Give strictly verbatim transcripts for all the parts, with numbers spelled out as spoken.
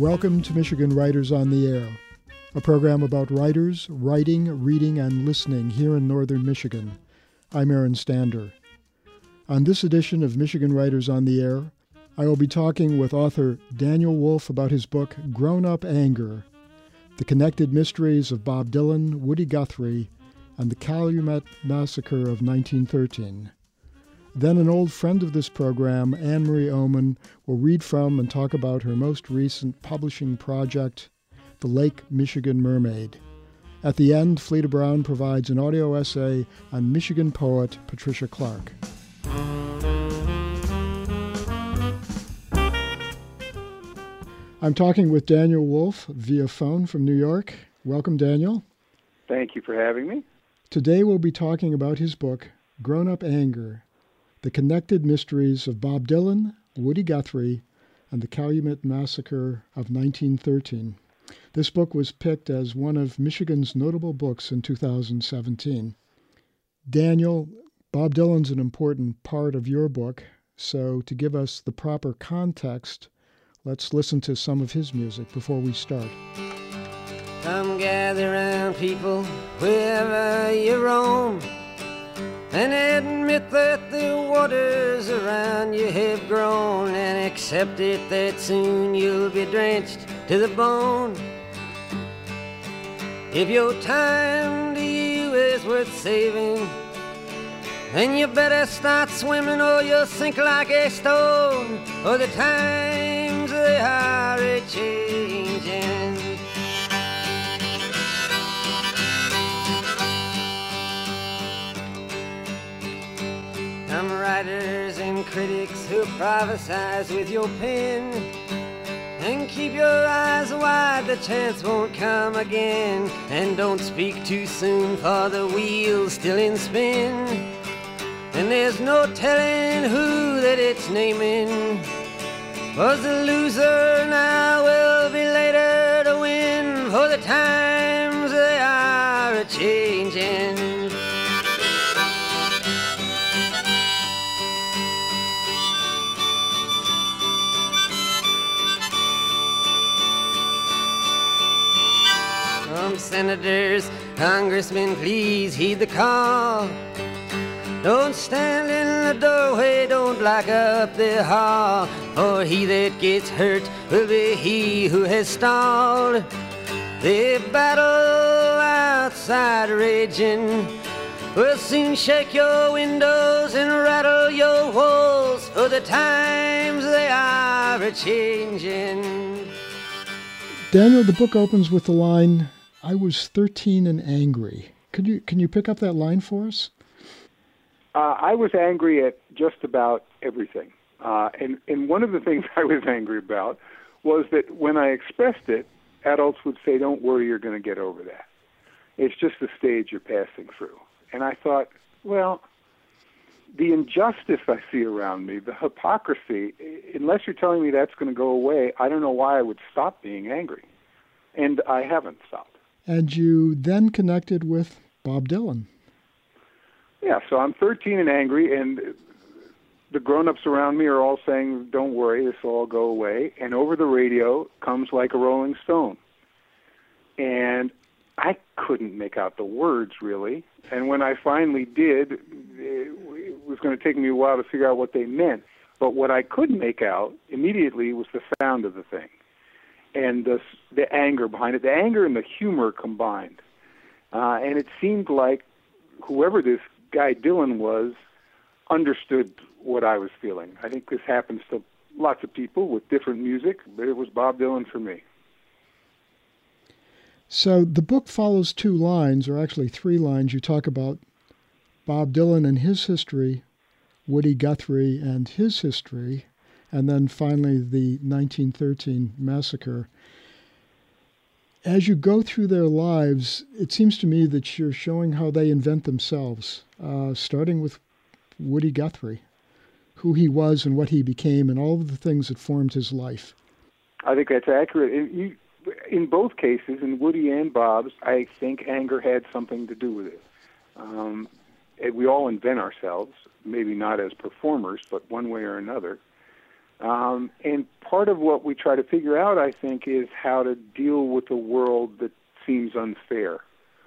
Welcome to Michigan Writers on the Air, a program about writers, writing, reading, and listening here in northern Michigan. I'm Aaron Stander. On this edition of Michigan Writers on the Air, I will be talking with author Daniel Wolfe about his book, Grown-Up Anger, The Connected Mysteries of Bob Dylan, Woody Guthrie, and the Calumet Massacre of nineteen thirteen. Then an old friend of this program, Anne-Marie Oman, will read from and talk about her most recent publishing project, The Lake Michigan Mermaid. At the end, Fleta Brown provides an audio essay on Michigan poet Patricia Clark. I'm talking with Daniel Wolfe via phone from New York. Welcome, Daniel. Thank you for having me. Today we'll be talking about his book, Grown-Up Anger, The Connected Mysteries of Bob Dylan, Woody Guthrie, and the Calumet Massacre of nineteen thirteen. This book was picked as one of Michigan's notable books in two thousand seventeen. Daniel, Bob Dylan's an important part of your book, so to give us the proper context, let's listen to some of his music before we start. Come gather round, people, wherever you roam, and admit that the waters around you have grown, and accept it that soon you'll be drenched to the bone. If your time to you is worth saving, then you better start swimming or you'll sink like a stone, or the times they are a-changing. Some writers and critics who prophesize with your pen, and keep your eyes wide, the chance won't come again. And don't speak too soon, for the wheel's still in spin, and there's no telling who that it's naming. Was the loser now will be later to win, for the times they are a-changing. Some senators, congressmen, please heed the call. Don't stand in the doorway, don't lock up the hall, for he that gets hurt will be he who has stalled. The battle outside raging will soon shake your windows and rattle your walls, for the times they are a-changing. Daniel, the book opens with the line, I was thirteen and angry. Could you, can you pick up that line for us? Uh, I was angry at just about everything. Uh, and, and one of the things I was angry about was that when I expressed it, adults would say, don't worry, you're going to get over that. It's just a stage you're passing through. And I thought, well, the injustice I see around me, the hypocrisy, unless you're telling me that's going to go away, I don't know why I would stop being angry. And I haven't stopped. And you then connected with Bob Dylan. Yeah, so I'm thirteen and angry, and the grown-ups around me are all saying, don't worry, this will all go away. And over the radio comes Like a Rolling Stone. And I couldn't make out the words, really. And when I finally did, it was going to take me a while to figure out what they meant. But what I could make out immediately was the sound of the thing and the, the anger behind it, the anger and the humor combined. Uh, and it seemed like whoever this guy Dylan was understood what I was feeling. I think this happens to lots of people with different music, but it was Bob Dylan for me. So the book follows two lines, or actually three lines. You talk about Bob Dylan and his history, Woody Guthrie and his history, and then finally the nineteen thirteen massacre. As you go through their lives, it seems to me that you're showing how they invent themselves, uh, starting with Woody Guthrie, who he was and what he became and all of the things that formed his life. I think that's accurate. In, you, in both cases, in Woody and Bob's, I think anger had something to do with it. Um, we all invent ourselves, maybe not as performers, but one way or another. Um, and part of what we try to figure out, I think, is how to deal with a world that seems unfair.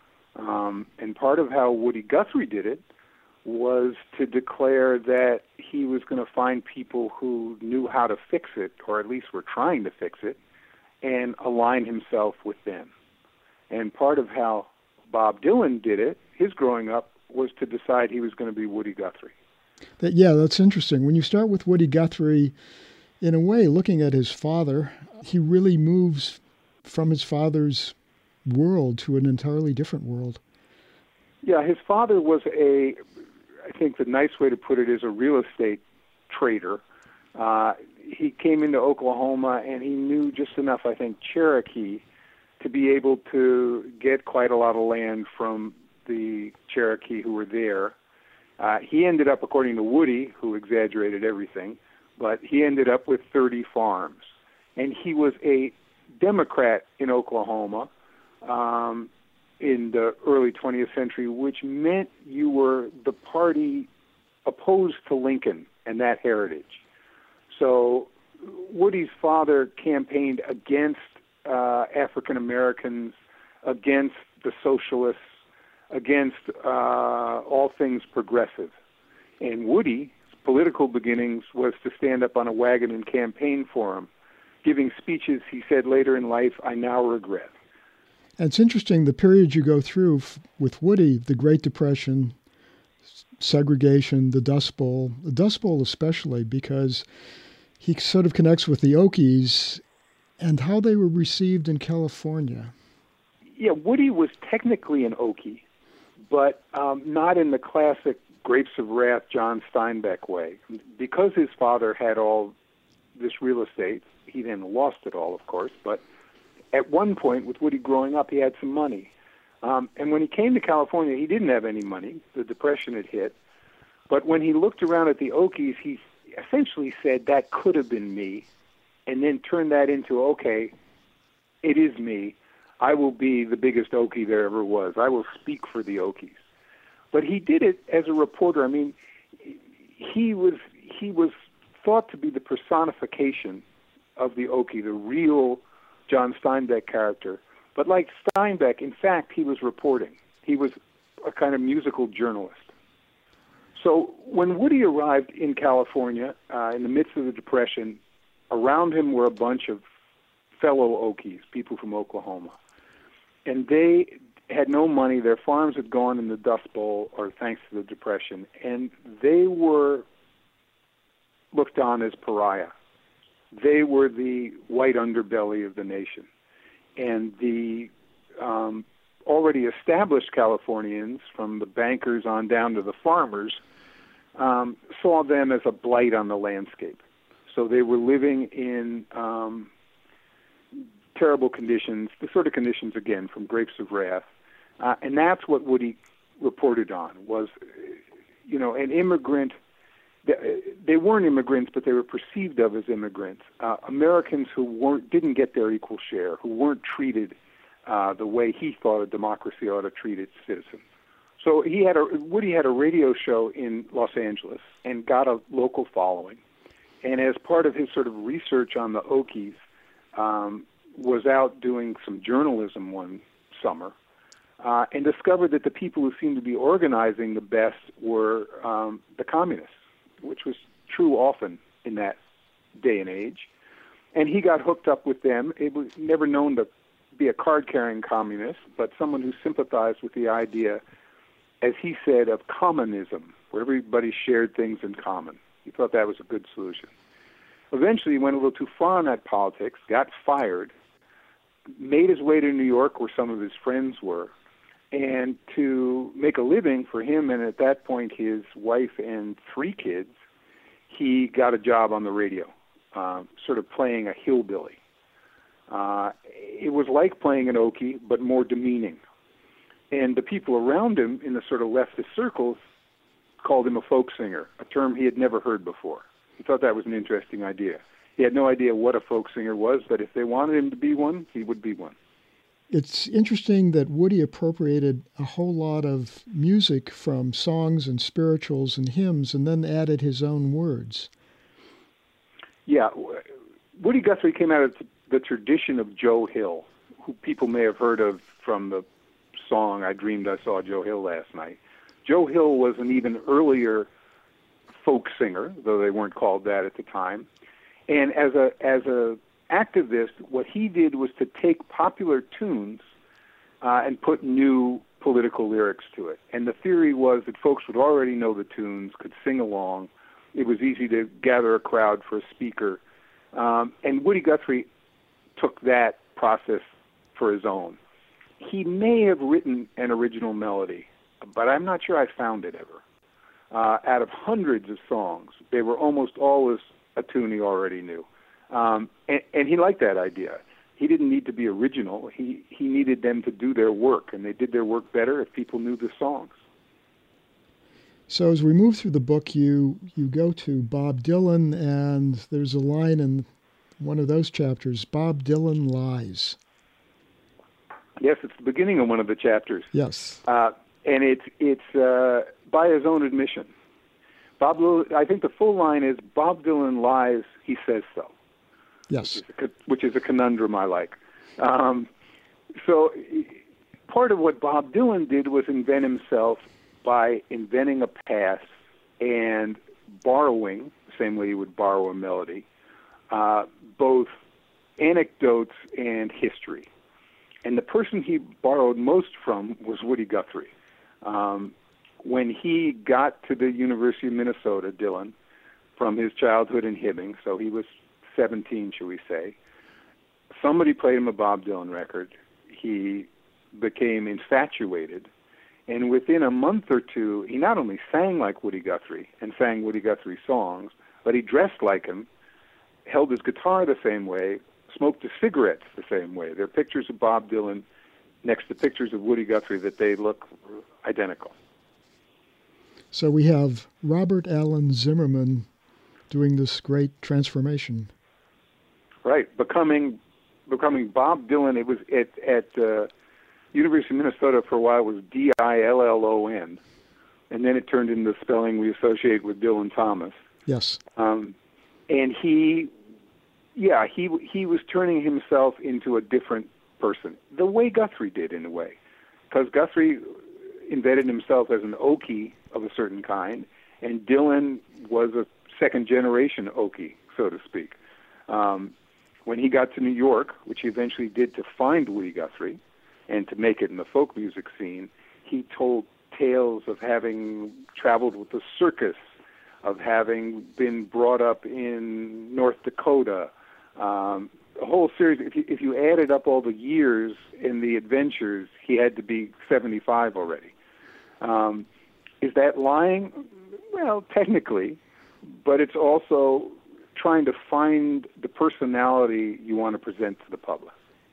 Um, and part of how Woody Guthrie did it was to declare that he was going to find people who knew how to fix it, or at least were trying to fix it, and align himself with them. And part of how Bob Dylan did it, his growing up, was to decide he was going to be Woody Guthrie. That, yeah, that's interesting. When you start with Woody Guthrie, in a way, looking at his father, he really moves from his father's world to an entirely different world. Yeah, his father was a, I think the nice way to put it is a real estate trader. Uh, he came into Oklahoma and he knew just enough, I think, Cherokee to be able to get quite a lot of land from the Cherokee who were there. Uh, he ended up, according to Woody, who exaggerated everything, but he ended up with thirty farms. And he was a Democrat in Oklahoma um, in the early twentieth century, which meant you were the party opposed to Lincoln and that heritage. So Woody's father campaigned against uh, African Americans, against the socialists, against uh, all things progressive. And Woody's political beginnings was to stand up on a wagon and campaign for him, giving speeches he said later in life, "I now regret." And it's interesting, the period you go through f- with Woody, the Great Depression, segregation, the Dust Bowl, the Dust Bowl especially, because he sort of connects with the Okies and how they were received in California. Yeah, Woody was technically an Okie, but um, not in the classic Grapes of Wrath, John Steinbeck way. Because his father had all this real estate, he then lost it all, of course, but at one point, with Woody growing up, he had some money. Um, and when he came to California, he didn't have any money. The Depression had hit. But when he looked around at the Okies, he essentially said, that could have been me, and then turned that into, okay, it is me. I will be the biggest Okie there ever was. I will speak for the Okies. But he did it as a reporter. I mean, he was he was thought to be the personification of the Okie, the real John Steinbeck character. But like Steinbeck, in fact, he was reporting. He was a kind of musical journalist. So when Woody arrived in California uh, in the midst of the Depression, around him were a bunch of fellow Okies, people from Oklahoma. And they had no money. Their farms had gone in the Dust Bowl, or thanks to the Depression, and they were looked on as pariah. They were the white underbelly of the nation. And the um, already established Californians, from the bankers on down to the farmers, um, saw them as a blight on the landscape. So they were living in um, terrible conditions, the sort of conditions, again, from Grapes of Wrath. Uh, and that's what Woody reported on, was, you know, an immigrant. They weren't immigrants, but they were perceived of as immigrants. Uh, Americans who weren't, didn't get their equal share, who weren't treated uh, the way he thought a democracy ought to treat its citizens. So he had a Woody had a radio show in Los Angeles and got a local following. And as part of his sort of research on the Okies, um, was out doing some journalism one summer, uh, and discovered that the people who seemed to be organizing the best were um, the communists, which was true often in that day and age. And he got hooked up with them. It was never known to be a card-carrying communist, but someone who sympathized with the idea, as he said, of commonism, where everybody shared things in common. He thought that was a good solution. Eventually, he went a little too far in that politics, got fired, made his way to New York, where some of his friends were, and to make a living for him and at that point his wife and three kids, he got a job on the radio, uh, sort of playing a hillbilly. Uh, it was like playing an Okie, but more demeaning. And the people around him in the sort of leftist circles called him a folk singer, a term he had never heard before. He thought that was an interesting idea. He had no idea what a folk singer was, but if they wanted him to be one, he would be one. It's interesting that Woody appropriated a whole lot of music from songs and spirituals and hymns and then added his own words. Yeah, Woody Guthrie came out of the tradition of Joe Hill, who people may have heard of from the song "I Dreamed I Saw Joe Hill Last Night." Joe Hill was an even earlier folk singer, though they weren't called that at the time. And as a as a activist, what he did was to take popular tunes uh, and put new political lyrics to it. And the theory was that folks would already know the tunes, could sing along. It was easy to gather a crowd for a speaker. Um, and Woody Guthrie took that process for his own. He may have written an original melody, but I'm not sure I found it ever. Uh, out of hundreds of songs, they were almost always a tune he already knew. Um, and, and he liked that idea. He didn't need to be original. He, he needed them to do their work, and they did their work better if people knew the songs. So as we move through the book, you, you go to Bob Dylan, and there's a line in one of those chapters, Bob Dylan Lies. Yes, it's the beginning of one of the chapters. Yes. Uh, and it's, it's uh, by his own admission. Bob, I think the full line is, Bob Dylan lies, he says so. Yes. Which is a, which is a conundrum I like. Um, so part of what Bob Dylan did was invent himself by inventing a past and borrowing, the same way you would borrow a melody, uh, both anecdotes and history. And the person he borrowed most from was Woody Guthrie. Um, when he got to the University of Minnesota, Dylan, from his childhood in Hibbing, so he was seventeen, shall we say, somebody played him a Bob Dylan record. He became infatuated, and within a month or two, he not only sang like Woody Guthrie and sang Woody Guthrie songs, but he dressed like him, held his guitar the same way, smoked his cigarettes the same way. There are pictures of Bob Dylan next to pictures of Woody Guthrie that they look identical. So we have Robert Allen Zimmerman doing this great transformation. Right, becoming becoming Bob Dylan. It was at at uh, University of Minnesota for a while. It was D I L L O N, and then it turned into the spelling we associate with Dylan Thomas. Yes. Um, and he, yeah, he he was turning himself into a different person, the way Guthrie did in a way, because Guthrie invented himself as an Okie of a certain kind, and Dylan was a second-generation Okie, so to speak. Um, when he got to New York, which he eventually did to find Woody Guthrie and to make it in the folk music scene, he told tales of having traveled with the circus, of having been brought up in North Dakota, um, a whole series. If you, if you added up all the years in the adventures, he had to be seventy-five already. Um, is that lying? Well, technically, but it's also trying to find the personality you want to present to the public.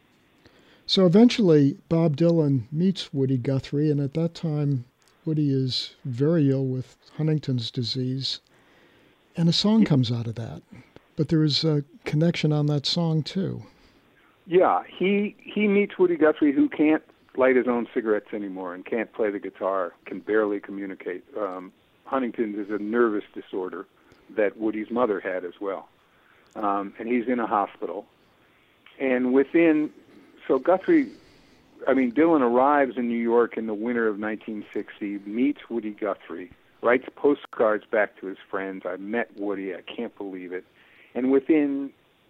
So eventually, Bob Dylan meets Woody Guthrie, and at that time, Woody is very ill with Huntington's disease, and a song comes out of that. But there is a connection on that song, too. Yeah, he he meets Woody Guthrie, who can't light his own cigarettes anymore and can't play the guitar, can barely communicate. Um, Huntington's is a nervous disorder that Woody's mother had as well. Um, and he's in a hospital. And within, so Guthrie, I mean, Dylan arrives in New York in the winter of nineteen sixty, meets Woody Guthrie, writes postcards back to his friends. I met Woody, I can't believe it. And within,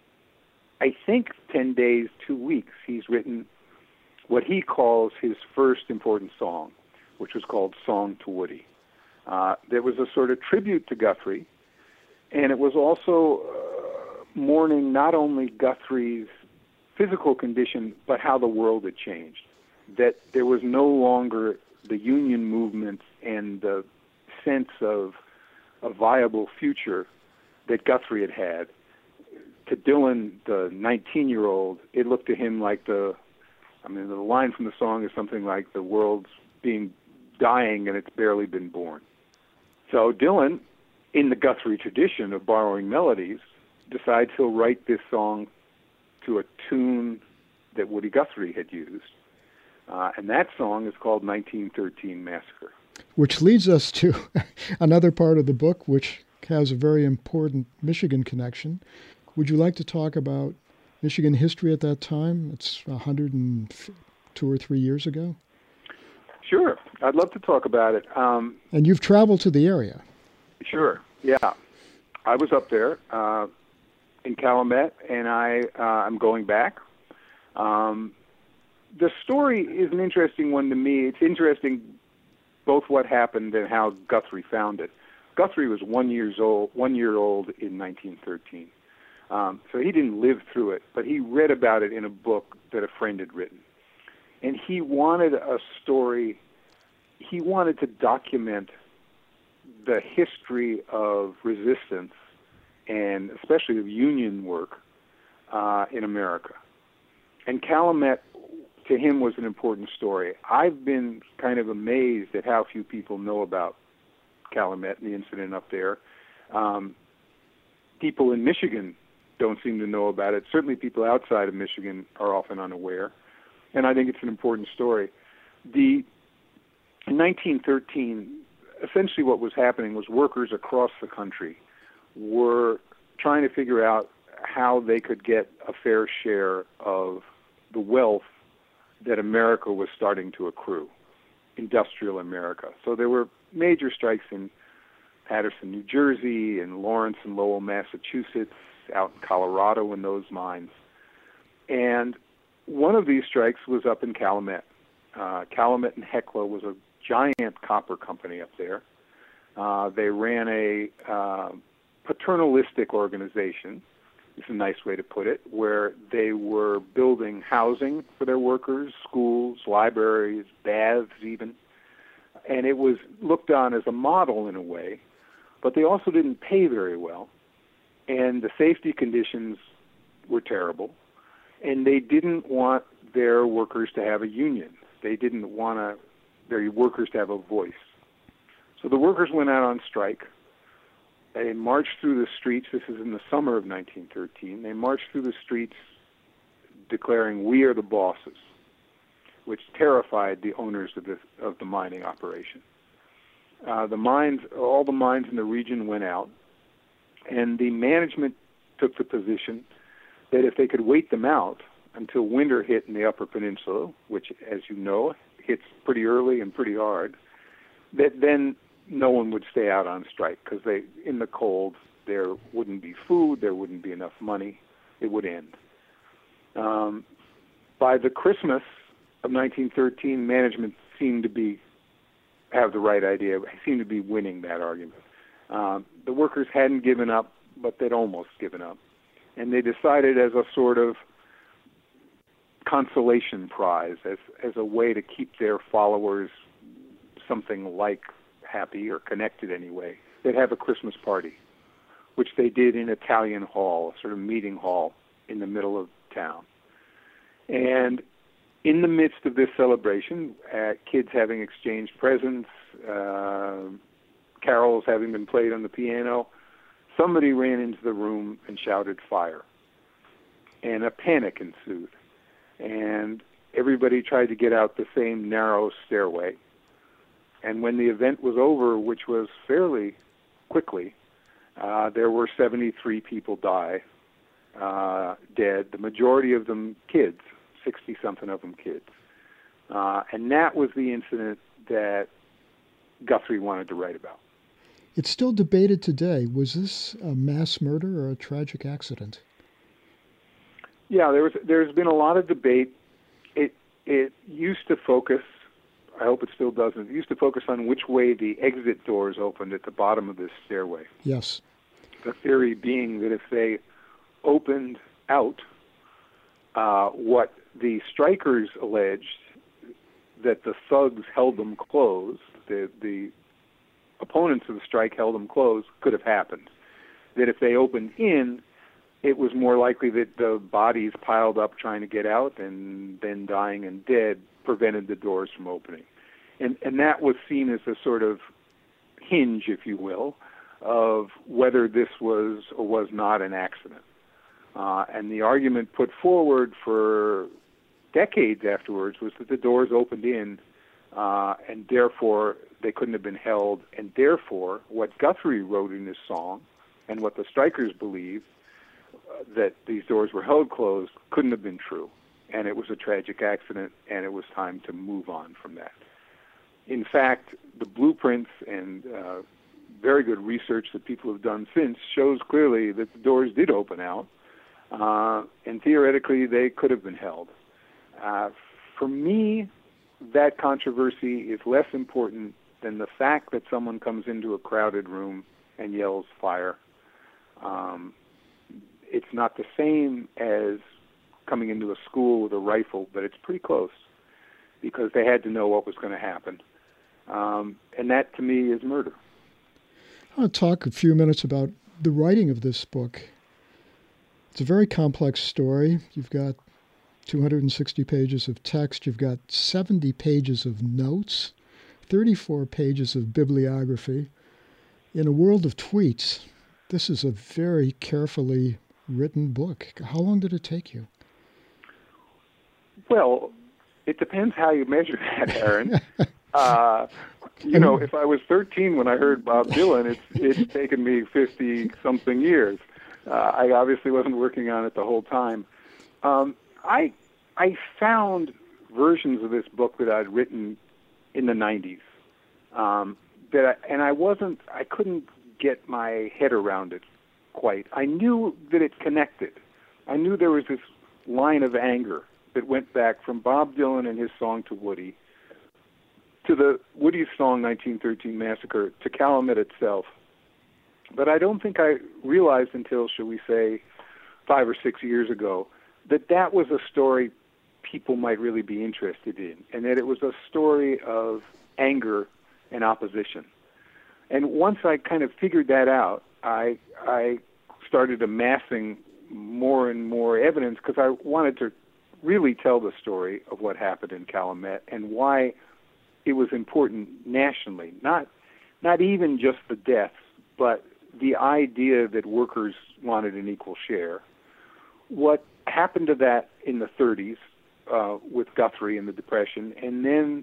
I think, ten days, two weeks, he's written what he calls his first important song, which was called Song to Woody. Uh, there was a sort of tribute to Guthrie, and it was also uh, mourning not only Guthrie's physical condition, but how the world had changed, that there was no longer the union movement and the sense of a viable future that Guthrie had had. To Dylan, the nineteen-year-old, it looked to him like the, I mean, the line from the song is something like, the world's being dying and it's barely been born. So Dylan, in the Guthrie tradition of borrowing melodies, decides he'll write this song to a tune that Woody Guthrie had used. Uh, and that song is called nineteen thirteen Massacre. Which leads us to another part of the book, which has a very important Michigan connection. Would you like to talk about Michigan history at that time? It's one hundred two or three years ago. Sure. I'd love to talk about it. Um, and you've traveled to the area. Sure. Yeah. I was up there uh, in Calumet, and I, uh, I'm going back. Um, the story is an interesting one to me. It's interesting both what happened and how Guthrie found it. Guthrie was one years old, one year old in nineteen thirteen. Um, so he didn't live through it, but he read about it in a book that a friend had written. And he wanted a story, he wanted to document the history of resistance and especially of union work uh, in America. And Calumet, to him, was an important story. I've been kind of amazed at how few people know about Calumet and the incident up there. Um, people in Michigan don't seem to know about it. Certainly people outside of Michigan are often unaware. And I think it's an important story. The, in nineteen thirteen, essentially what was happening was workers across the country were trying to figure out how they could get a fair share of the wealth that America was starting to accrue, industrial America. So there were major strikes in Paterson, New Jersey, in Lawrence and Lowell, Massachusetts, out in Colorado in those mines. And one of these strikes was up in Calumet. Uh, Calumet and Hecla was a giant copper company up there. Uh, they ran a uh, paternalistic organization, it's a nice way to put it, where they were building housing for their workers, schools, libraries, baths even. And it was looked on as a model in a way, but they also didn't pay very well. And the safety conditions were terrible. And they didn't want their workers to have a union. They didn't want to, their workers to have a voice. So the workers went out on strike. They marched through the streets. This is in the summer of nineteen thirteen. They marched through the streets declaring, "We are the bosses," which terrified the owners of the, of the mining operation. Uh, the mines, all the mines in the region went out, and the management took the position that if they could wait them out until winter hit in the Upper Peninsula, which, as you know, hits pretty early and pretty hard, that then no one would stay out on strike because they, in the cold, there wouldn't be food, there wouldn't be enough money, it would end. Um, by the Christmas of nineteen thirteen, management seemed to be have the right idea, seemed to be winning that argument. Um, the workers hadn't given up, but they'd almost given up. And they decided as a sort of consolation prize, as, as a way to keep their followers something like happy or connected anyway, they'd have a Christmas party, which they did in Italian Hall, a sort of meeting hall in the middle of town. And in the midst of this celebration, uh, kids having exchanged presents, uh, carols having been played on the piano, somebody ran into the room and shouted fire. And a panic ensued. And everybody tried to get out the same narrow stairway. And when the event was over, which was fairly quickly, uh, there were seventy-three people die, uh, dead, the majority of them kids, sixty-something of them kids. Uh, and that was the incident that Guthrie wanted to write about. It's still debated today. Was this a mass murder or a tragic accident? Yeah, there was. There's been a lot of debate. It it used to focus, I hope it still doesn't, it used to focus on which way the exit doors opened at the bottom of this stairway. Yes. The theory being that if they opened out, uh, what the strikers alleged, that the thugs held them closed, the, the opponents of the strike held them closed, could have happened. That if they opened in, it was more likely that the bodies piled up trying to get out and then dying and dead prevented the doors from opening. And, and that was seen as a sort of hinge, if you will, of whether this was or was not an accident. Uh, and the argument put forward for decades afterwards was that the doors opened in, uh, and therefore they couldn't have been held, and therefore what Guthrie wrote in his song, and what the strikers believed, that these doors were held closed couldn't have been true. And it was a tragic accident, and it was time to move on from that. In fact, the blueprints and uh, very good research that people have done since shows clearly that the doors did open out, uh, and theoretically they could have been held. Uh, for me, that controversy is less important than the fact that someone comes into a crowded room and yells fire. Um, it's not the same as coming into a school with a rifle, but it's pretty close because they had to know what was going to happen. Um, and that, to me, is murder. I want to talk a few minutes about the writing of this book. It's a very complex story. You've got two hundred sixty pages of text. You've got seventy pages of notes, thirty-four pages of bibliography. In a world of tweets, this is a very carefully written book. How long did it take you? Well, it depends how you measure that, Aaron. uh, you know, if I was thirteen when I heard Bob Dylan, it's it's taken me fifty-something years. Uh, I obviously wasn't working on it the whole time. Um, I I found versions of this book that I'd written in the nineties, um, that I, and I wasn't, I couldn't get my head around it quite. I knew that it connected. I knew there was this line of anger that went back from Bob Dylan and his song to Woody, to the Woody's song nineteen thirteen Massacre, to Calumet itself. But I don't think I realized until, shall we say, five or six years ago, that that was a story people might really be interested in, and that it was a story of anger and opposition. And once I kind of figured that out, I I started amassing more and more evidence because I wanted to really tell the story of what happened in Calumet and why it was important nationally, not not even just the deaths, but the idea that workers wanted an equal share. What happened to that in the thirties uh, with Guthrie and the Depression, and then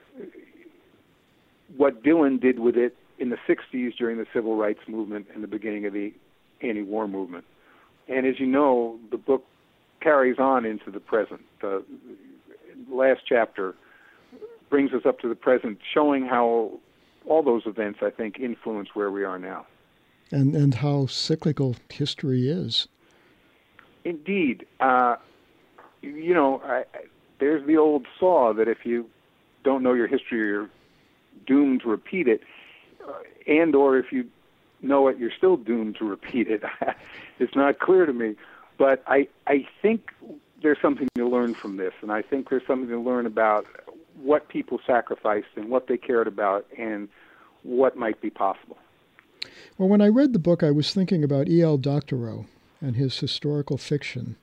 what Dylan did with it in the sixties during the Civil Rights Movement and the beginning of the anti-war movement. And as you know, the book carries on into the present. The last chapter brings us up to the present, showing how all those events, I think, influence where we are now. And and how cyclical history is. Indeed. Uh, you know, I, I, there's the old saw that if you don't know your history, you're doomed to repeat it, uh, and or if you know it, you're still doomed to repeat it. It's not clear to me. But I, I think there's something to learn from this, and I think there's something to learn about what people sacrificed and what they cared about and what might be possible. Well, when I read the book, I was thinking about E L Doctorow and his historical fiction,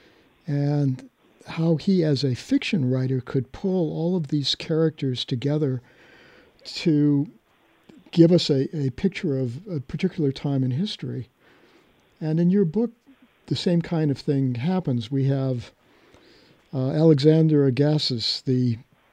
and how he, as a fiction writer, could pull all of these characters together to give us a, a picture of a particular time in history. And in your book, the same kind of thing happens. We have uh, Alexander Agassiz, the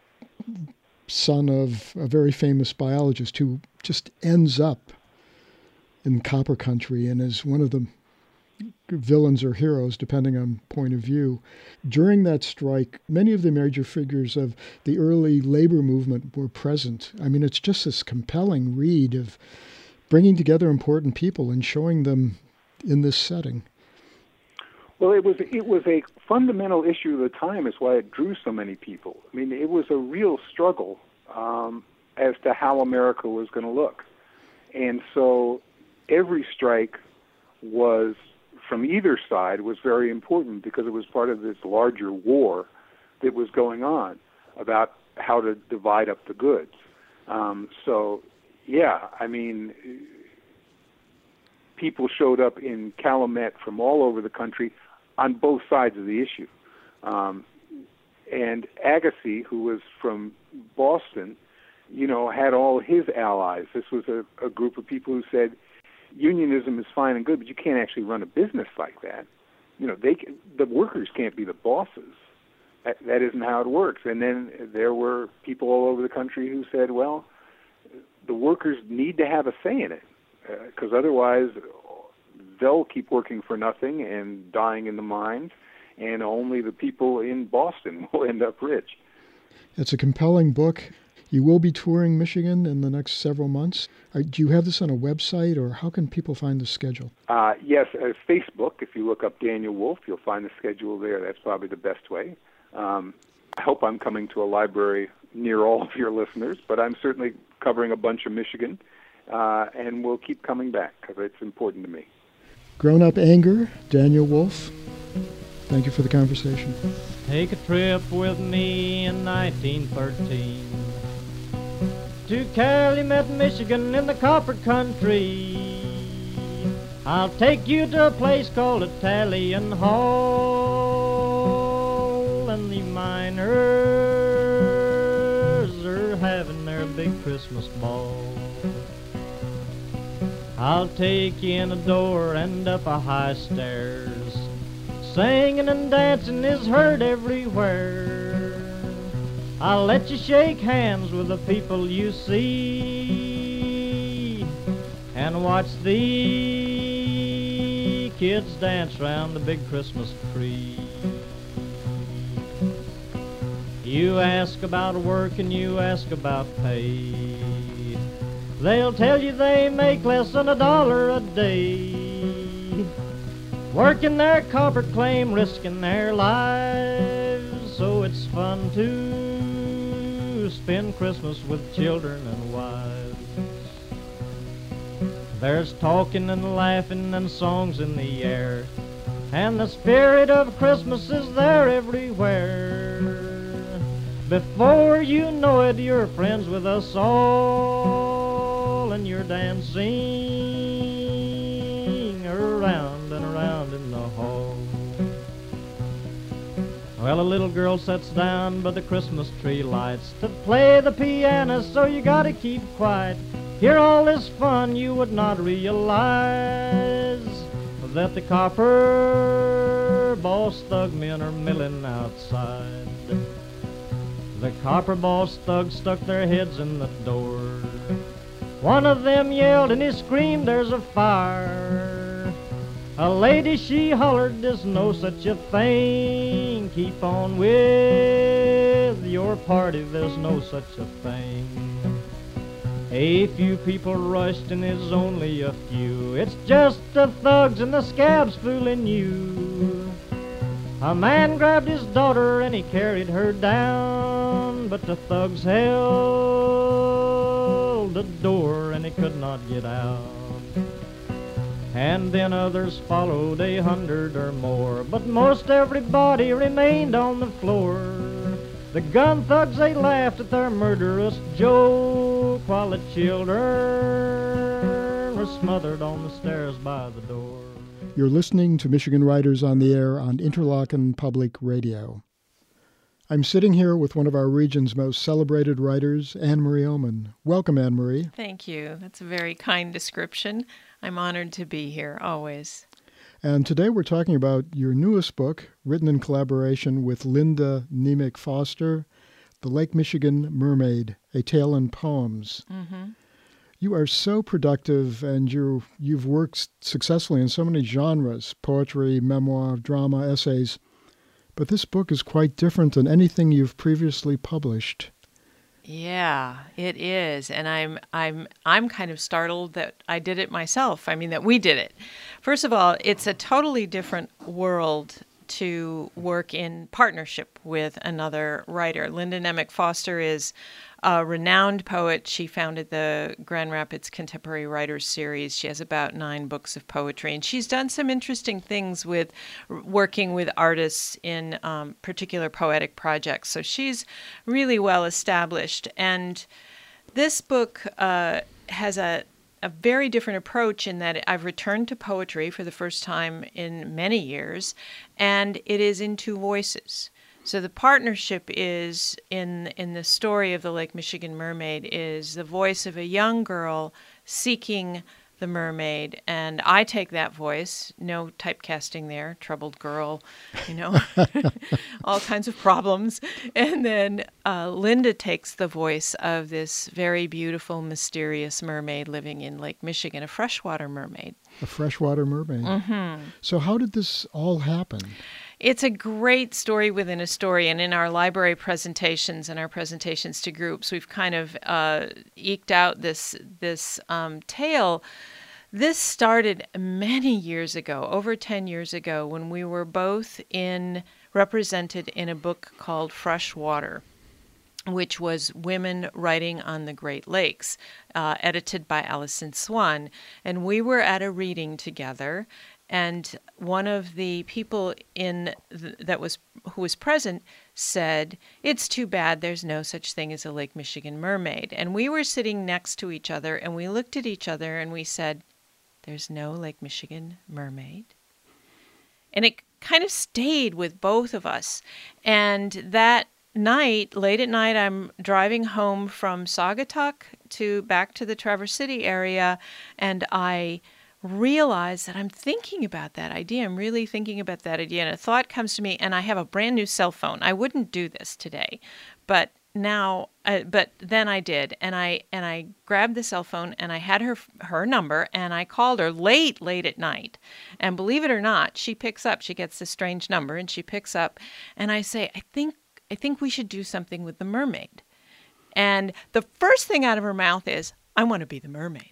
son of a very famous biologist who just ends up in copper country and is one of the villains or heroes, depending on point of view. During that strike, many of the major figures of the early labor movement were present. I mean, it's just this compelling read of bringing together important people and showing them in this setting. Well, it was it was a fundamental issue of the time. Is why it drew so many people. I mean, it was a real struggle um, as to how America was going to look, and so every strike was, from either side, was very important because it was part of this larger war that was going on about how to divide up the goods. Um, so, yeah, I mean, people showed up in Calumet from all over the country on both sides of the issue. Um, and Agassiz, who was from Boston, you know, had all his allies. This was a, a group of people who said, unionism is fine and good, but you can't actually run a business like that. You know, they can, the workers can't be the bosses. That, that isn't how it works. And then there were people all over the country who said, well, the workers need to have a say in it, because uh, otherwise they'll keep working for nothing and dying in the mines, and only the people in Boston will end up rich. It's a compelling book. You will be touring Michigan in the next several months. Are, do you have this on a website, or how can people find the schedule? Uh, yes, uh, Facebook. If you look up Daniel Wolf, you'll find the schedule there. That's probably the best way. Um, I hope I'm coming to a library near all of your listeners, but I'm certainly covering a bunch of Michigan, uh, and we'll keep coming back because it's important to me. Grown Up Anger, Daniel Wolf. Thank you for the conversation. Take a trip with me in nineteen thirteen to Calumet, Michigan in the copper country. I'll take you to a place called Italian Hall, and the miners are having their big Christmas ball. I'll take you in a door and up a high stairs. Singing and dancing is heard everywhere. I'll let you shake hands with the people you see and watch the kids dance round the big Christmas tree. You ask about work and you ask about pay. They'll tell you they make less than a dollar a day, working their copper claim, risking their lives. So it's fun to spend Christmas with children and wives. There's talking and laughing and songs in the air, and the spirit of Christmas is there everywhere. Before you know it, you're friends with us all, and you're dancing around and around in the hall. Well, a little girl sits down by the Christmas tree lights to play the piano, so you gotta keep quiet. Hear all this fun, you would not realize that the copper boss thug men are milling outside. The copper boss thugs stuck their heads in the door. One of them yelled and he screamed, "There's a fire." A lady, she hollered, "There's no such a thing. Keep on with your party, there's no such a thing." A few people rushed and it's only a few. It's just the thugs and the scabs fooling you. A man grabbed his daughter and he carried her down, but the thugs held the door and he could not get out. And then others followed, a hundred or more, but most everybody remained on the floor. The gun thugs, they laughed at their murderous joke, while the children were smothered on the stairs by the door. You're listening to Michigan Writers on the Air on Interlochen Public Radio. I'm sitting here with one of our region's most celebrated writers, Anne-Marie Oman. Welcome, Anne-Marie. Thank you. That's a very kind description. I'm honored to be here, always. And today we're talking about your newest book, written in collaboration with Linda Nemec Foster, The Lake Michigan Mermaid, A Tale in Poems. Mm-hmm. You are so productive, and you you've worked successfully in so many genres, poetry, memoir, drama, essays. But this book is quite different than anything you've previously published. Yeah, it is. And I'm I'm I'm kind of startled that I did it myself. I mean, that we did it. First of all, it's a totally different world to work in partnership with another writer. Linda Nemec Foster is a renowned poet. She founded the Grand Rapids Contemporary Writers Series. She has about nine books of poetry, and she's done some interesting things with working with artists in um, particular poetic projects. So she's really well established. And this book uh, has a a very different approach in that I've returned to poetry for the first time in many years, and it is in two voices. So the partnership is in in the story of the Lake Michigan Mermaid is the voice of a young girl seeking the mermaid, and I take that voice, no typecasting there, troubled girl, you know, all kinds of problems. And then uh, Linda takes the voice of this very beautiful, mysterious mermaid living in Lake Michigan, a freshwater mermaid. A freshwater mermaid. Mm-hmm. So how did this all happen? It's a great story within a story, and in our library presentations and our presentations to groups, we've kind of uh, eked out this this um, tale. This started many years ago, over ten years ago, when we were both in represented in a book called Freshwater, which was Women Writing on the Great Lakes, uh, edited by Alison Swan. And we were at a reading together, and one of the people in th- that was who was present said, "It's too bad there's no such thing as a Lake Michigan mermaid." And we were sitting next to each other, and we looked at each other, and we said, "There's no Lake Michigan mermaid?" And it kind of stayed with both of us. And that night, late at night, I'm driving home from Saugatuck to back to the Traverse City area, and I realize that I'm thinking about that idea. I'm really thinking about that idea, and a thought comes to me, and I have a brand new cell phone. I wouldn't do this today, but now, uh, but then I did, and I and I grabbed the cell phone, and I had her her number, and I called her late, late at night, and believe it or not, she picks up. She gets this strange number, and she picks up, and I say, I think I think we should do something with the mermaid, and the first thing out of her mouth is, I want to be the mermaid.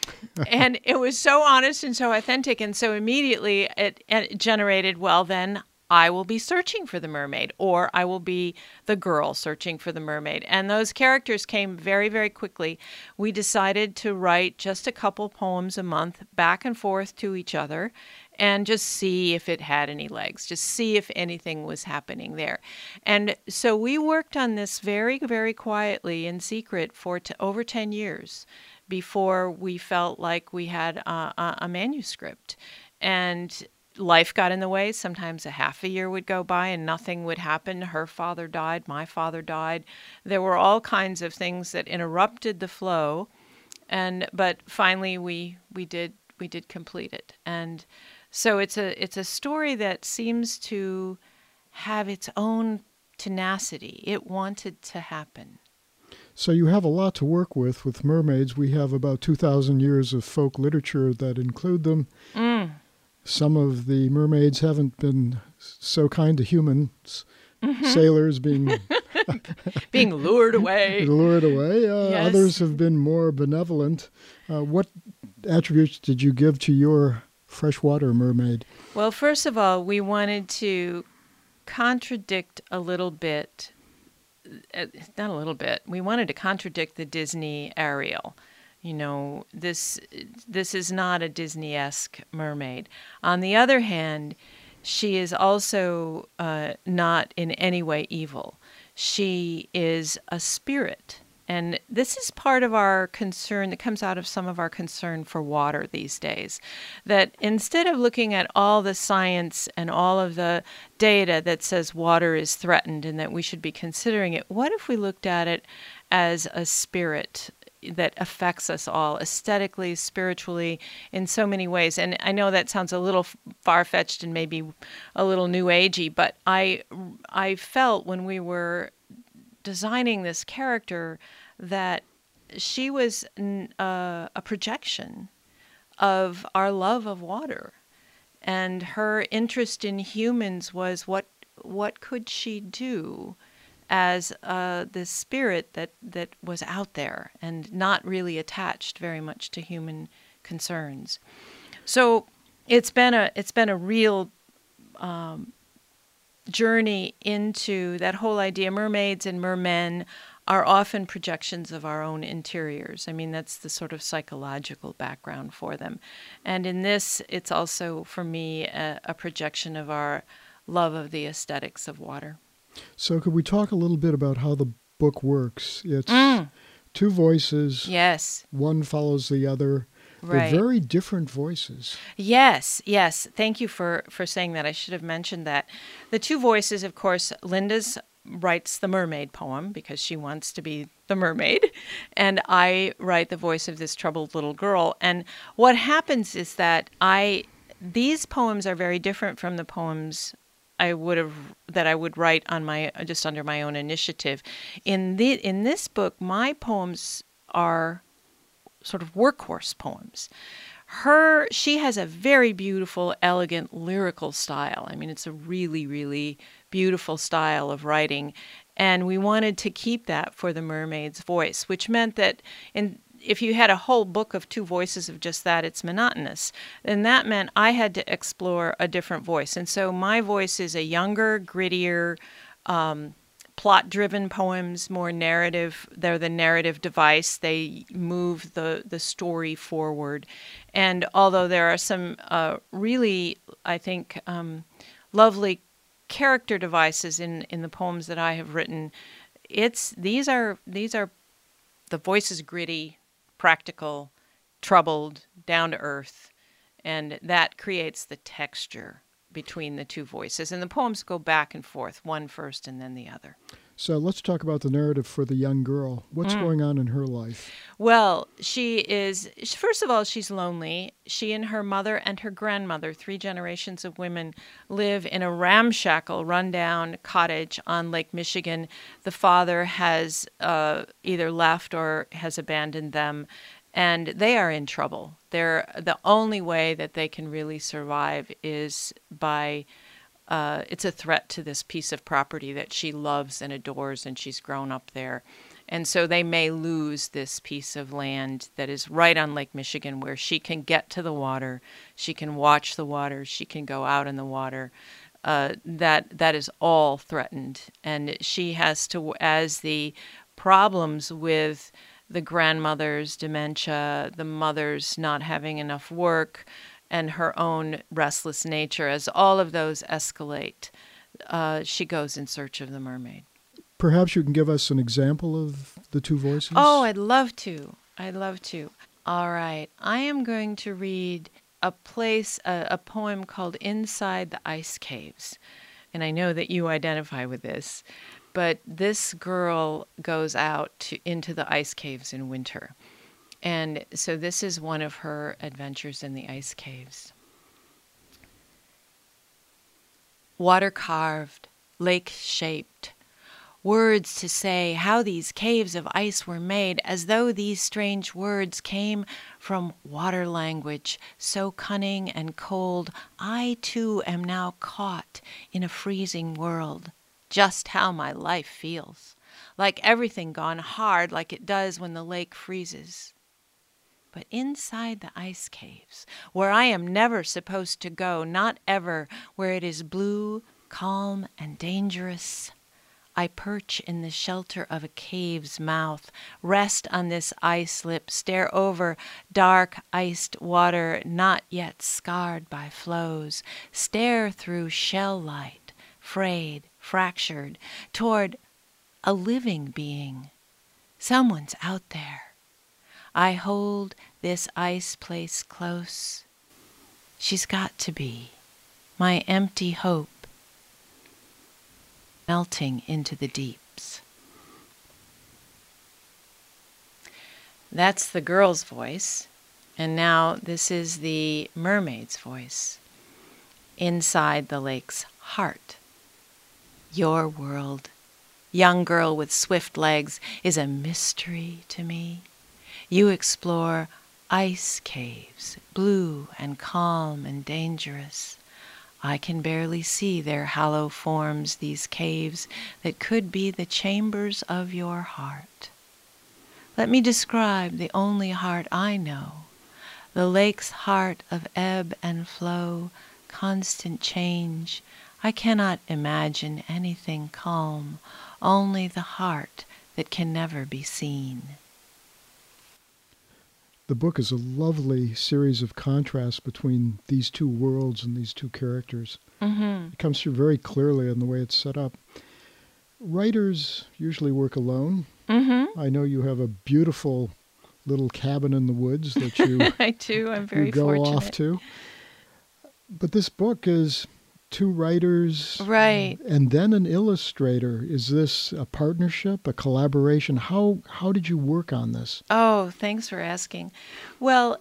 And it was so honest and so authentic, and so immediately it, it generated, well, then I will be searching for the mermaid, or I will be the girl searching for the mermaid. And those characters came very, very quickly. We decided to write just a couple poems a month back and forth to each other and just see if it had any legs, just see if anything was happening there. And so we worked on this very, very quietly in secret for t- over ten years before we felt like we had a, a, a manuscript. And life got in the way. Sometimes a half a year would go by and nothing would happen. Her father died. My father died. There were all kinds of things that interrupted the flow. And but finally we we did we did complete it. And so it's a it's a story that seems to have its own tenacity. It wanted to happen. So you have a lot to work with with mermaids. We have about two thousand years of folk literature that include them. Mm. Some of the mermaids haven't been so kind to humans, mm-hmm. sailors being being lured away. lured away. Uh, Yes. Others have been more benevolent. Uh, what attributes did you give to your freshwater mermaid? Well, first of all, we wanted to contradict a little bit, uh, not a little bit, we wanted to contradict the Disney Ariel. You know, this this is not a Disney-esque mermaid. On the other hand, she is also uh, not in any way evil. She is a spirit. And this is part of our concern that comes out of some of our concern for water these days. That instead of looking at all the science and all of the data that says water is threatened and that we should be considering it, what if we looked at it as a spirit that affects us all aesthetically, spiritually, in so many ways? And I know that sounds a little far-fetched and maybe a little new agey, but I, I felt when we were designing this character that she was uh, a projection of our love of water, and her interest in humans was what what could she do as uh, this spirit that, that was out there and not really attached very much to human concerns. So it's been a it's been a real um, journey into that whole idea. Mermaids and mermen are often projections of our own interiors. I mean, that's the sort of psychological background for them. And in this, it's also, for me, a, a projection of our love of the aesthetics of water. So could we talk a little bit about how the book works? It's Mm. two voices. Yes. One follows the other. Right. They're very different voices. Yes, yes. Thank you for, for saying that. I should have mentioned that. The two voices, of course, Linda's writes the mermaid poem because she wants to be the mermaid, and I write the voice of this troubled little girl. And what happens is that I these poems are very different from the poems I would have that I would write on my just under my own initiative. In the in this book, my poems are sort of workhorse poems. Her she has a very beautiful, elegant, lyrical style. I mean, it's a really, really beautiful style of writing, and we wanted to keep that for the mermaid's voice, which meant that in if you had a whole book of two voices of just that, it's monotonous. And that meant I had to explore a different voice. And so my voice is a younger, grittier, um, plot-driven poems, more narrative. They're the narrative device. They move the, the story forward. And although there are some uh, really, I think, um, lovely character devices in, in the poems that I have written, it's these are these are the voice is gritty, practical, troubled, down to earth, and that creates the texture between the two voices. And the poems go back and forth, one first and then the other. So let's talk about the narrative for the young girl. What's mm. going on in her life? Well, she is, first of all, she's lonely. She and her mother and her grandmother, three generations of women, live in a ramshackle, rundown cottage on Lake Michigan. The father has uh, either left or has abandoned them, and they are in trouble. They're, the only way that they can really survive is by Uh, it's a threat to this piece of property that she loves and adores, and she's grown up there. And so they may lose this piece of land that is right on Lake Michigan, where she can get to the water, she can watch the water, she can go out in the water. Uh, that that is all threatened. And she has to, as the problems with the grandmother's dementia, the mother's not having enough work, and her own restless nature, as all of those escalate, uh, she goes in search of the mermaid. Perhaps you can give us an example of the two voices? Oh, I'd love to. I'd love to. All right. I am going to read a place, a, a poem called Inside the Ice Caves. And I know that you identify with this, but this girl goes out to, into the ice caves in winter. And so this is one of her adventures in the ice caves. Water-carved, lake-shaped, words to say how these caves of ice were made, as though these strange words came from water language, so cunning and cold, I too am now caught in a freezing world. Just how my life feels, like everything gone hard, like it does when the lake freezes. But inside the ice caves, where I am never supposed to go, not ever, where it is blue, calm, and dangerous, I perch in the shelter of a cave's mouth, rest on this ice lip, stare over dark, iced water not yet scarred by flows, stare through shell light, frayed, fractured, toward a living being. Someone's out there. I hold this ice place close. She's got to be my empty hope, melting into the deeps. That's the girl's voice, and now this is the mermaid's voice. Inside the lake's heart. Your world, young girl with swift legs, is a mystery to me. You explore ice caves, blue and calm and dangerous. I can barely see their hollow forms, these caves that could be the chambers of your heart. Let me describe the only heart I know, the lake's heart of ebb and flow, constant change. I cannot imagine anything calm, only the heart that can never be seen. The book is a lovely series of contrasts between these two worlds and these two characters. Mm-hmm. It comes through very clearly in the way it's set up. Writers usually work alone. Mm-hmm. I know you have a beautiful little cabin in the woods that you, I do. I'm very you go fortunate. off to. But this book is two writers. Right. And then an illustrator. Is this a partnership, a collaboration? How how did you work on this? Oh, thanks for asking. Well,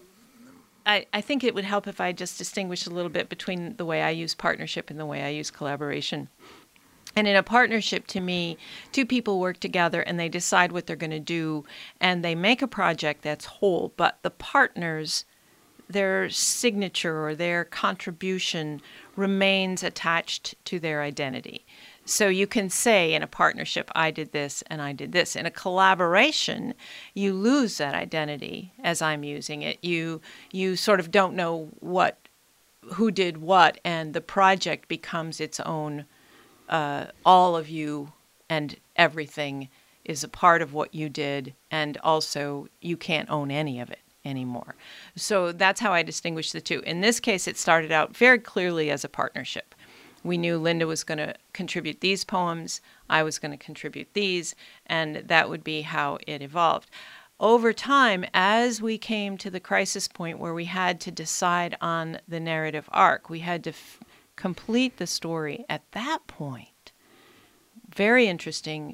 I, I think it would help if I just distinguish a little bit between the way I use partnership and the way I use collaboration. And in a partnership, to me, two people work together and they decide what they're going to do, and they make a project that's whole, but the partners, their signature or their contribution remains attached to their identity. So you can say in a partnership, I did this and I did this. In a collaboration, you lose that identity as I'm using it. You you sort of don't know what, who did what, and the project becomes its own. Uh, all of you and everything is a part of what you did, and also you can't own any of it anymore. So that's how I distinguish the two. In this case, it started out very clearly as a partnership. We knew Linda was going to contribute these poems, I was going to contribute these, and that would be how it evolved. Over time, as we came to the crisis point where we had to decide on the narrative arc, we had to f- complete the story. At that point, very interesting,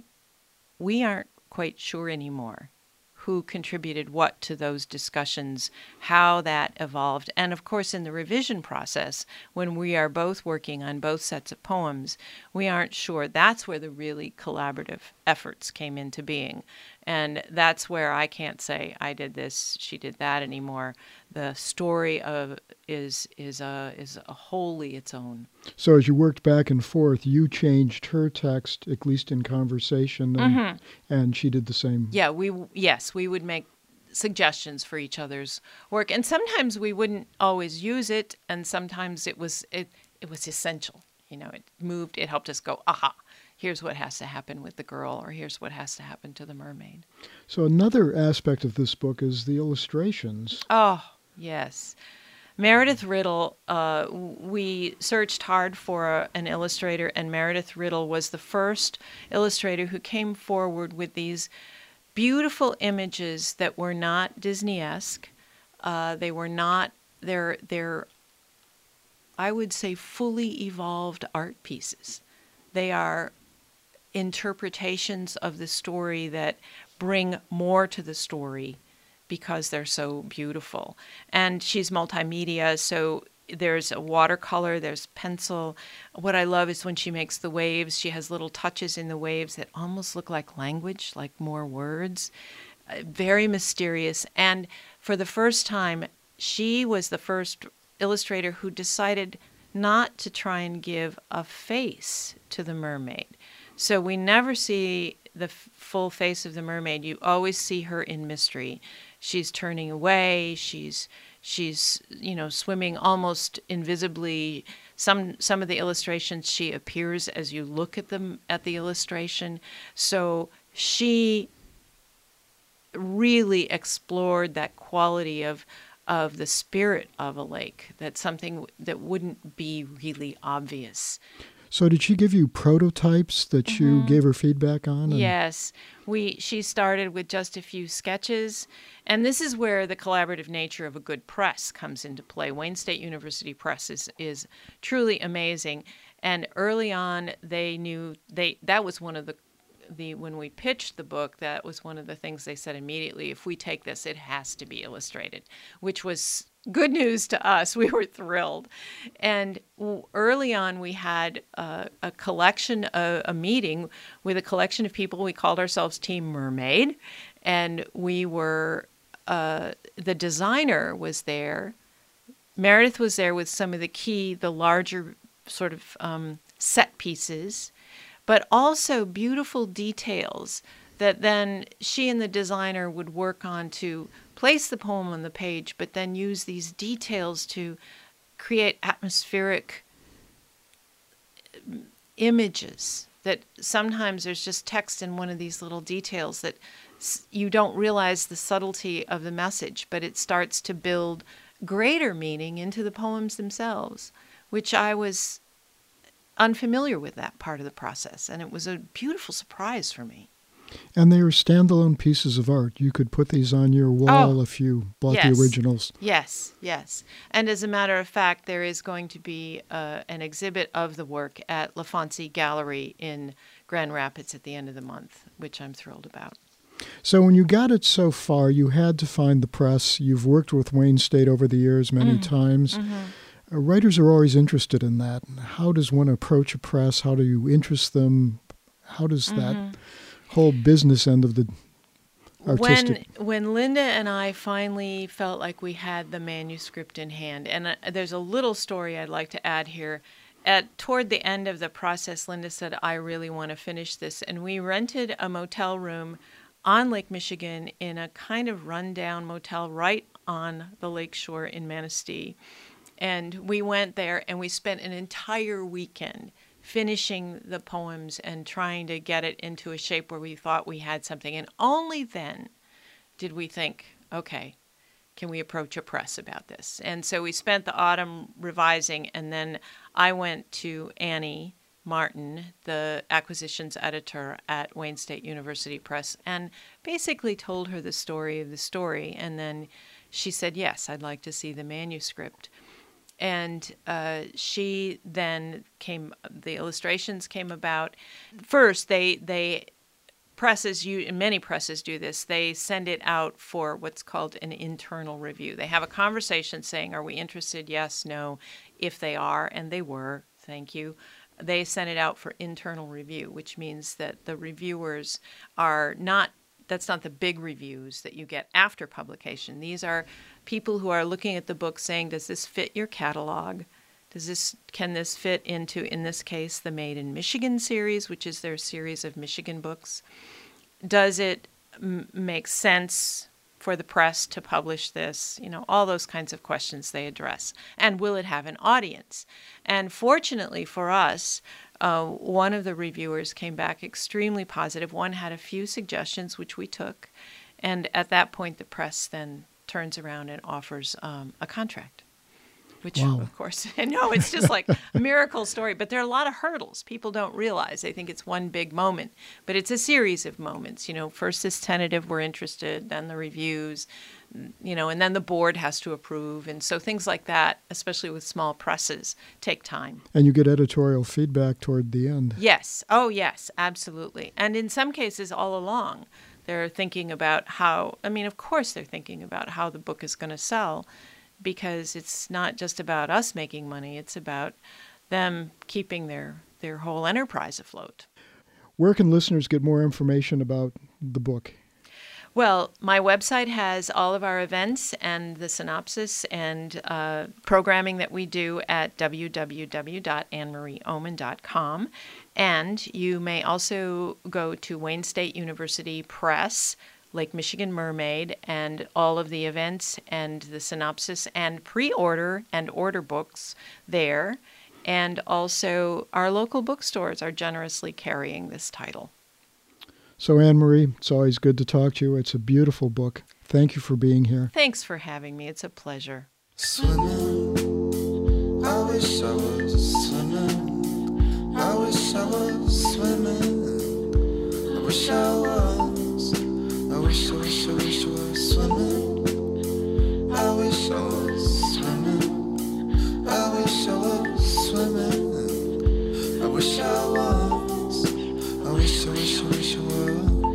we aren't quite sure anymore who contributed what to those discussions, how that evolved. And of course, in the revision process, when we are both working on both sets of poems, we aren't sure. That's where the really collaborative efforts came into being. And that's where I can't say, I did this, she did that anymore. The story of is is a, is a wholly its own. So as you worked back and forth, you changed her text, at least in conversation, and, Mm-hmm. and she did the same. Yeah, we yes, we would make suggestions for each other's work, and sometimes we wouldn't always use it, and sometimes it was it it was essential. You know, it moved, it helped us go, aha, here's what has to happen with the girl, or here's what has to happen to the mermaid. So another aspect of this book is the illustrations. Oh, yes. Meredith Riddle, uh, we searched hard for a, an illustrator, and Meredith Riddle was the first illustrator who came forward with these beautiful images that were not Disney-esque. Uh, they were not, they're, they're, I would say, fully evolved art pieces. They are interpretations of the story that bring more to the story because they're so beautiful. And she's multimedia, so there's a watercolor, there's pencil. What I love is when she makes the waves, she has little touches in the waves that almost look like language, like more words. Uh, very mysterious. And for the first time, she was the first illustrator who decided not to try and give a face to the mermaid. So we never see the f- full face of the mermaid. You always see her in mystery. She's turning away. She's she's you know swimming almost invisibly. Some some of the illustrations she appears as you look at them at the illustration. So she really explored that quality of of the spirit of a lake. That's something that wouldn't be really obvious. So did she give you prototypes that mm-hmm. you gave her feedback on? And... Yes. We she started with just a few sketches, and this is where the collaborative nature of a good press comes into play. Wayne State University Press is, is truly amazing, and early on they knew they that was one of the the when we pitched the book, that was one of the things they said immediately, if we take this, it has to be illustrated, which was good news to us. We were thrilled. And early on, we had a, a collection, a, a meeting with a collection of people. We called ourselves Team Mermaid. And we were, uh, the designer was there. Meredith was there with some of the key, the larger sort of um, set pieces, but also beautiful details that then she and the designer would work on to place the poem on the page, but then use these details to create atmospheric images that sometimes there's just text in one of these little details that you don't realize the subtlety of the message, but it starts to build greater meaning into the poems themselves, which I was unfamiliar with that part of the process, and it was a beautiful surprise for me. And they are standalone pieces of art. You could put these on your wall Oh, if you bought yes. the originals. Yes, yes. And as a matter of fact, there is going to be uh, an exhibit of the work at LaFonsi Gallery in Grand Rapids at the end of the month, which I'm thrilled about. So when you got it so far, you had to find the press. You've worked with Wayne State over the years many Mm-hmm. times. Mm-hmm. Uh, writers are always interested in that. How does one approach a press? How do you interest them? How does Mm-hmm. that whole business end of the artistic... When when Linda and I finally felt like we had the manuscript in hand, and uh, there's a little story I'd like to add here. At toward the end of the process, Linda said, "I really want to finish this," and we rented a motel room on Lake Michigan in a kind of rundown motel right on the lake shore in Manistee. And we went there and we spent an entire weekend finishing the poems and trying to get it into a shape where we thought we had something. And only then did we think, okay, can we approach a press about this? And so we spent the autumn revising, and then I went to Annie Martin, the acquisitions editor at Wayne State University Press, and basically told her the story of the story. And then she said, yes, I'd like to see the manuscript. And uh, she then came, the illustrations came about. First, they, they presses, you, and many presses do this, they send it out for what's called an internal review. They have a conversation saying, are we interested? Yes, no. If they are, and they were, thank you, they send it out for internal review, which means that the reviewers are not, that's not the big reviews that you get after publication. These are people who are looking at the book saying, does this fit your catalog? Does this, can this fit into, in this case, the Made in Michigan series, which is their series of Michigan books? Does it m- make sense for the press to publish this? You know, all those kinds of questions they address. And will it have an audience? And fortunately for us, uh, one of the reviewers came back extremely positive. One had a few suggestions, which we took. And at that point, the press then turns around and offers um, a contract. Which, Wow. of course, I know it's just like a miracle story, but there are a lot of hurdles people don't realize. They think it's one big moment, but it's a series of moments. You know, first this tentative, we're interested, then the reviews, you know, and then the board has to approve. And so things like that, especially with small presses, take time. And you get editorial feedback toward the end. Yes. Oh, yes, absolutely. And in some cases, all along, they're thinking about how, I mean, of course, they're thinking about how the book is going to sell, because it's not just about us making money, it's about them keeping their, their whole enterprise afloat. Where can listeners get more information about the book? Well, my website has all of our events and the synopsis and uh, programming that we do at w w w dot anne marie oman dot com. And you may also go to Wayne State University Press, Lake Michigan Mermaid, and all of the events and the synopsis and pre-order and order books there. And also our local bookstores are generously carrying this title. So, Anne-Marie, it's always good to talk to you. It's a beautiful book. Thank you for being here. Thanks for having me. It's a pleasure. Swimming, I wish I was a swimmer. I wish I was swimming. I wish I was. I wish, I wish, I wish I was swimming. I wish I was swimming. I wish I was swimming. I wish I was. I wish, I wish, I wish I was.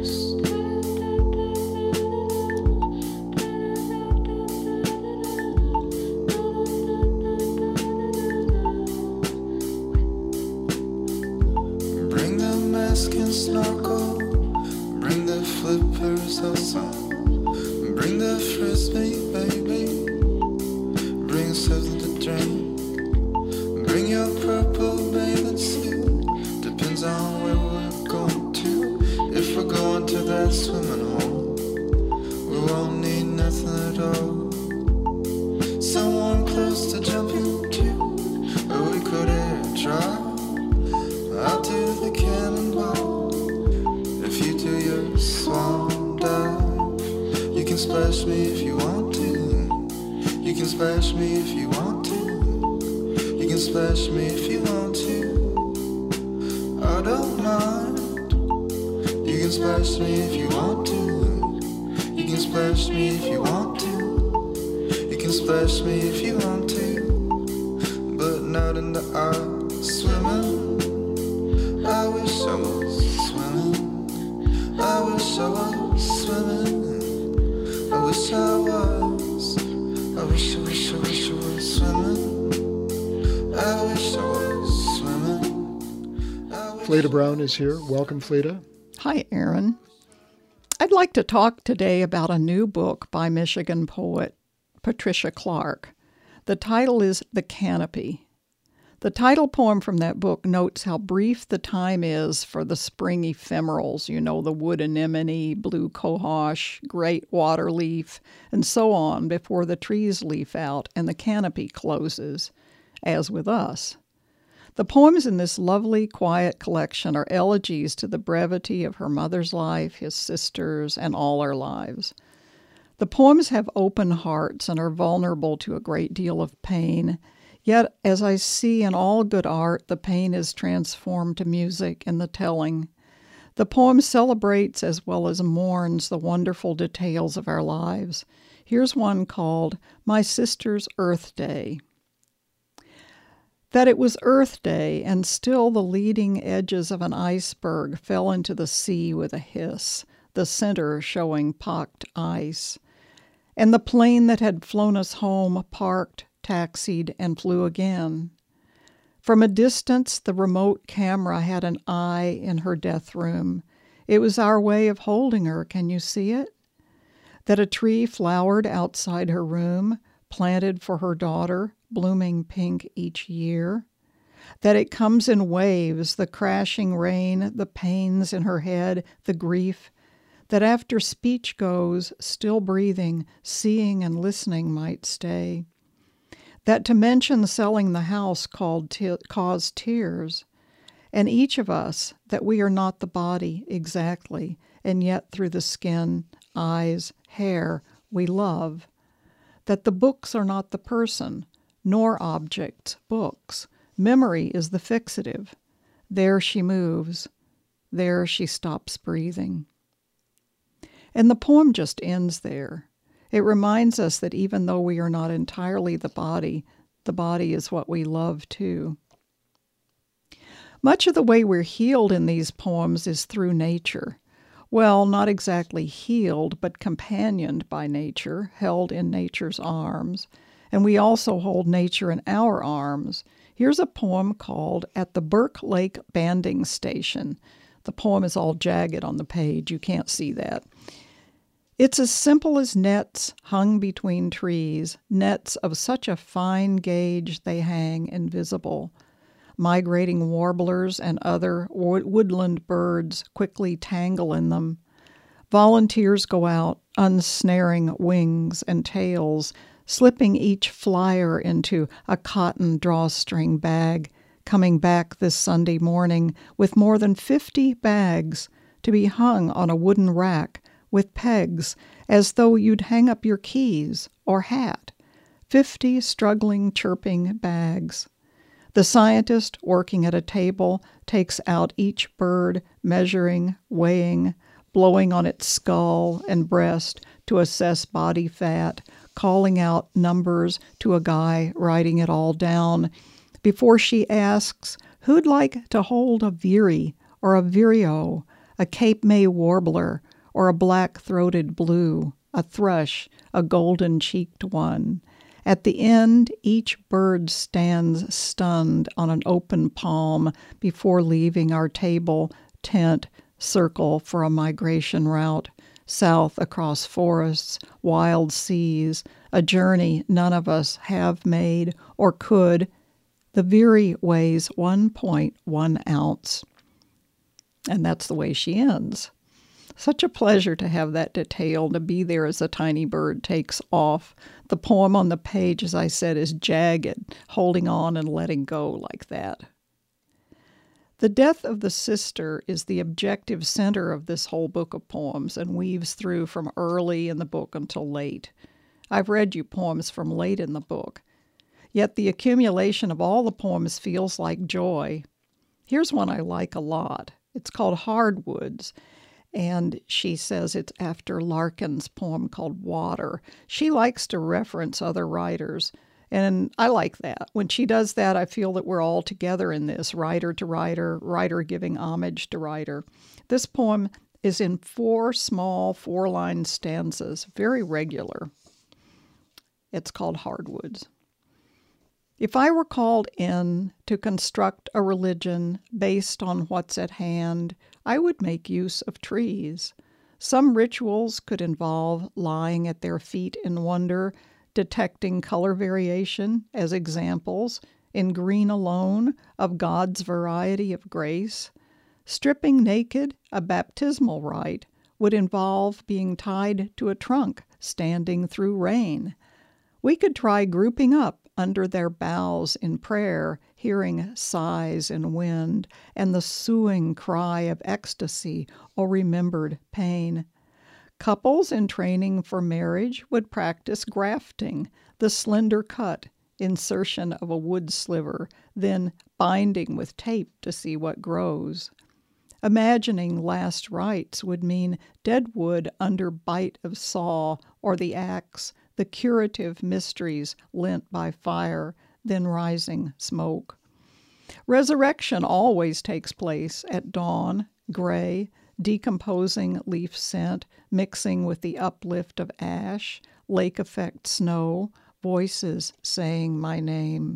Bring the mask and snorkel. Bring the flippers also. Bring the frisbee, baby. Bring something to drink. Bring your purple bathing suit. Depends on where we're going to. If we're going to that swimming hole, we won't need nothing at all. Someone close to jump into, or we could air try. I'll do the cannonball. If you do your swan dive, you can splash me if you want to. You can splash me if you want to. You can splash me if you want to. I don't mind. You can splash me if you want to. You can splash me if you want to. You can splash me if you want to. But not in the eye swimming. I wish I was swimming. I wish I was swimming. I wish I was. I wish, I wish, I wish I was swimming. I wish I was swimming. Fleda Brown is here. Welcome, Fleda. Hi, Aaron. I'd like to talk today about a new book by Michigan poet Patricia Clark. The title is The Canopy. The title poem from that book notes how brief the time is for the spring ephemerals, you know, the wood anemone, blue cohosh, great water leaf, and so on, before the trees leaf out and the canopy closes, as with us. The poems in this lovely, quiet collection are elegies to the brevity of her mother's life, his sisters, and all our lives. The poems have open hearts and are vulnerable to a great deal of pain. Yet, as I see in all good art, the pain is transformed to music in the telling. The poem celebrates as well as mourns the wonderful details of our lives. Here's one called My Sister's Earth Day. That it was Earth Day, and still the leading edges of an iceberg fell into the sea with a hiss, the center showing pocked ice. And the plane that had flown us home parked, taxied, and flew again. From a distance, the remote camera had an eye in her death room. It was our way of holding her, can you see it? That a tree flowered outside her room, planted for her daughter, blooming pink each year. That it comes in waves, the crashing rain, the pains in her head, the grief. That after speech goes, still breathing, seeing and listening might stay. That to mention selling the house called te- caused tears, and each of us, that we are not the body exactly, and yet through the skin, eyes, hair, we love. That the books are not the person, nor objects, books. Memory is the fixative. There she moves. There she stops breathing. And the poem just ends there. It reminds us that even though we are not entirely the body, the body is what we love too. Much of the way we're healed in these poems is through nature. Well, not exactly healed, but companioned by nature, held in nature's arms. And we also hold nature in our arms. Here's a poem called At the Burke Lake Banding Station. The poem is all jagged on the page. You can't see that. It's as simple as nets hung between trees, nets of such a fine gauge they hang invisible. Migrating warblers and other woodland birds quickly tangle in them. Volunteers go out, unsnaring wings and tails, slipping each flyer into a cotton drawstring bag, coming back this Sunday morning with more than fifty bags to be hung on a wooden rack with pegs, as though you'd hang up your keys or hat. Fifty struggling, chirping bags. The scientist working at a table takes out each bird, measuring, weighing, blowing on its skull and breast to assess body fat, calling out numbers to a guy writing it all down, before she asks, who'd like to hold a veery or a vireo, a Cape May warbler, or a black-throated blue, a thrush, a golden-cheeked one. At the end, each bird stands stunned on an open palm before leaving our table, tent, circle for a migration route, south across forests, wild seas, a journey none of us have made or could. The veery weighs one point one ounce. And that's the way she ends. Such a pleasure to have that detail, to be there as a tiny bird takes off. The poem on the page, as I said, is jagged, holding on and letting go like that. The death of the sister is the objective center of this whole book of poems and weaves through from early in the book until late. I've read you poems from late in the book. Yet the accumulation of all the poems feels like joy. Here's one I like a lot. It's called Hardwoods. and she says it's after Larkin's poem called Water. She likes to reference other writers, and I like that. When she does that, I feel that we're all together in this, writer to writer, writer giving homage to writer. This poem is in four small four-line stanzas, very regular. It's called Hardwoods. If I were called in to construct a religion based on what's at hand, I would make use of trees. Some rituals could involve lying at their feet in wonder, detecting color variation as examples, in green alone, of God's variety of grace. Stripping naked, a baptismal rite, would involve being tied to a trunk, standing through rain. We could try grouping up under their boughs in prayer, hearing sighs in wind and the soughing cry of ecstasy or remembered pain. Couples in training for marriage would practice grafting, the slender cut, insertion of a wood sliver, then binding with tape to see what grows. Imagining last rites would mean dead wood under bite of saw or the axe, the curative mysteries lent by fire, then rising smoke. Resurrection always takes place at dawn, gray, decomposing leaf scent, mixing with the uplift of ash, lake effect snow, voices saying my name.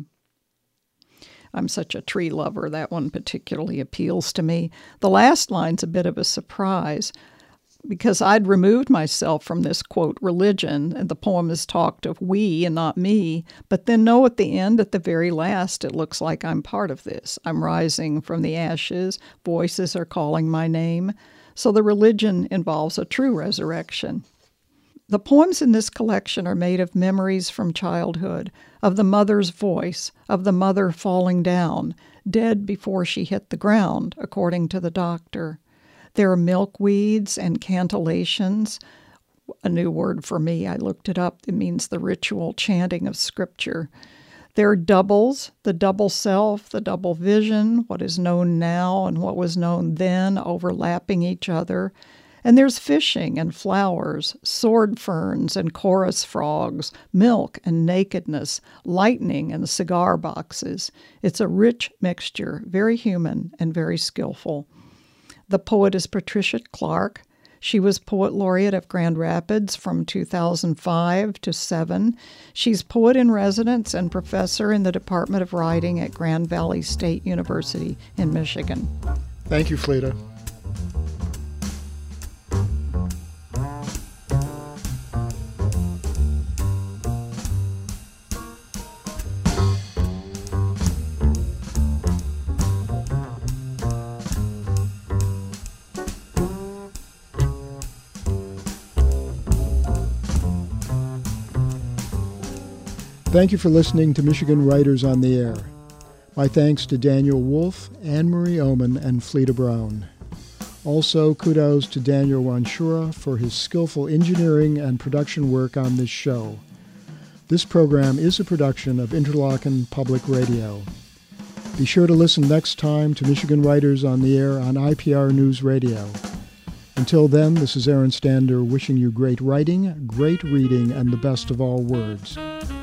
I'm such a tree lover, that one particularly appeals to me. The last line's a bit of a surprise, because I'd removed myself from this, quote, religion, and the poem has talked of we and not me, but then no, at the end, at the very last, it looks like I'm part of this. I'm rising from the ashes, voices are calling my name, so the religion involves a true resurrection. The poems in this collection are made of memories from childhood, of the mother's voice, of the mother falling down, dead before she hit the ground, according to the doctor. There are milkweeds and cantillations, a new word for me. I looked it up. It means the ritual chanting of scripture. There are doubles, the double self, the double vision, what is known now and what was known then, overlapping each other. And there's fishing and flowers, sword ferns and chorus frogs, milk and nakedness, lightning and cigar boxes. It's a rich mixture, very human and very skillful. The poet is Patricia Clark. She was Poet Laureate of Grand Rapids from two thousand five to seven. She's Poet in Residence and Professor in the Department of Writing at Grand Valley State University in Michigan. Thank you, Fleda. Thank you for listening to Michigan Writers on the Air. My thanks to Daniel Wolf, Anne-Marie Oman, and Fleda Brown. Also, kudos to Daniel Wanshura for his skillful engineering and production work on this show. This program is a production of Interlochen Public Radio. Be sure to listen next time to Michigan Writers on the Air on I P R News Radio. Until then, this is Aaron Stander wishing you great writing, great reading, and the best of all words.